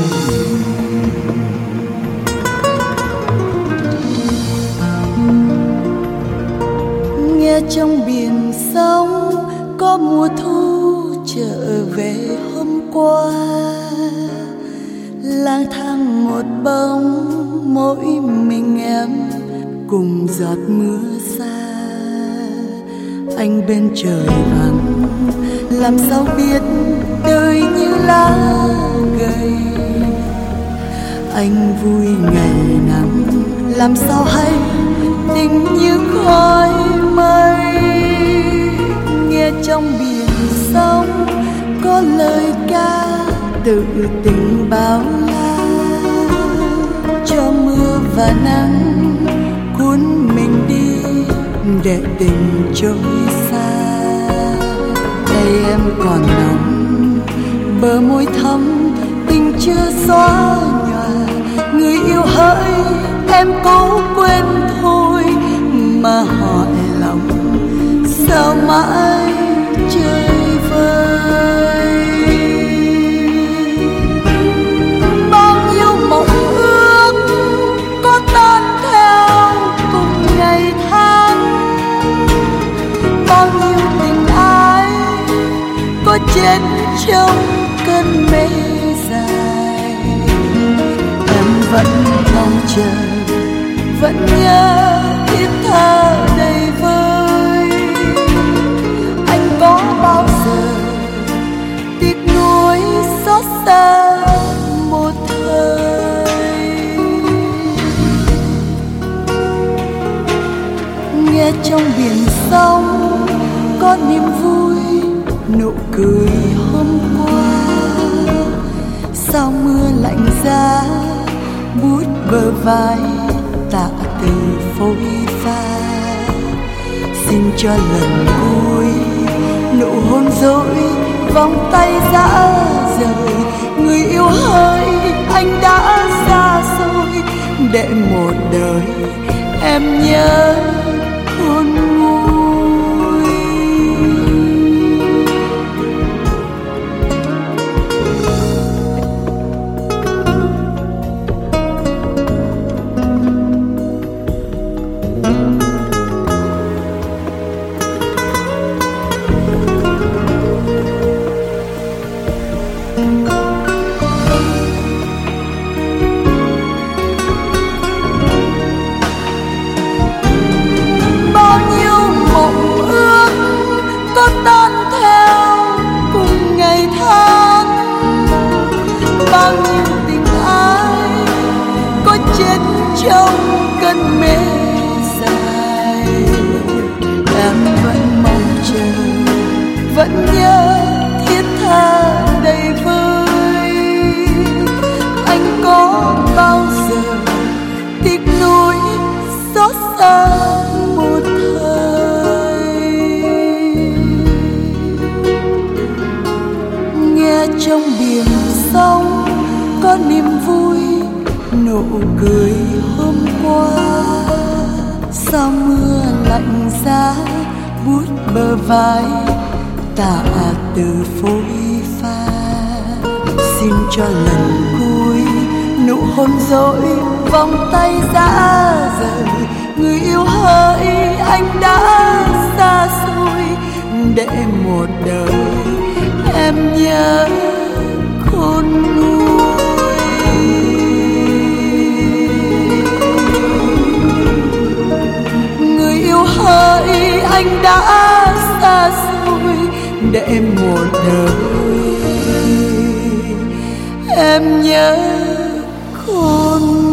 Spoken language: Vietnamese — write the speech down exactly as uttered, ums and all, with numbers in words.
Nghe trong biển sóng có mùa thu trở về hôm qua, lang thang một bóng mỗi mình em cùng giọt mưa xa. Anh bên trời vắng làm sao biết đời như lá gầy, anh vui ngày nắng làm sao hay tình như khói mây. Nghe trong biển sóng có lời ca tự tình bao la, cho mưa và nắng cuốn mình đi để tình trôi xa. Đây em còn nóng bờ môi thắm tình chưa xóa nhòa, người yêu hỡi em cố quên thôi mà hỏi lòng sao mãi chơi vơi. Bao nhiêu mộng ước có tan theo cùng ngày tháng, bao nhiêu tình ái có chết trong cơn mê dài. Em vẫn mong chờ, vẫn nhớ thiết tha đầy vơi. Anh có bao giờ tiếc nuối xót xa một thời? Nghe trong biển sóng có niềm vui nụ cười hôm qua, sao mưa lạnh giá bút bờ vai tạ từ phôi pha. Xin cho lần cuối nụ hôn dối vòng tay dã rời, người yêu hỡi anh đã xa xôi để một đời em nhớ khôn nguôi. Bao nhiêu tình ái có chết trong cơn mê dài. Em vẫn mong chờ, vẫn nhớ thiết tha đầy vơi. Anh có bao giờ tiếc nuối xót xa một thời? Nghe trong biển sóng có niềm vui nụ cười hôm qua, sao mưa lạnh giá bút bờ vai tạ từ phôi pha. Xin cho lần cuối nụ hôn dối vòng tay dã rời, người yêu hỡi anh đã xa xôi để một đời em nhớ khôn nguôi. Người yêu hỡi anh đã xa xôi để một đời em nhớ khôn